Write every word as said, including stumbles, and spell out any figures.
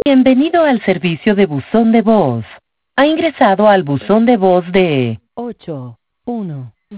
Bienvenido al servicio de buzón de voz. Ha ingresado al buzón de voz de ocho uno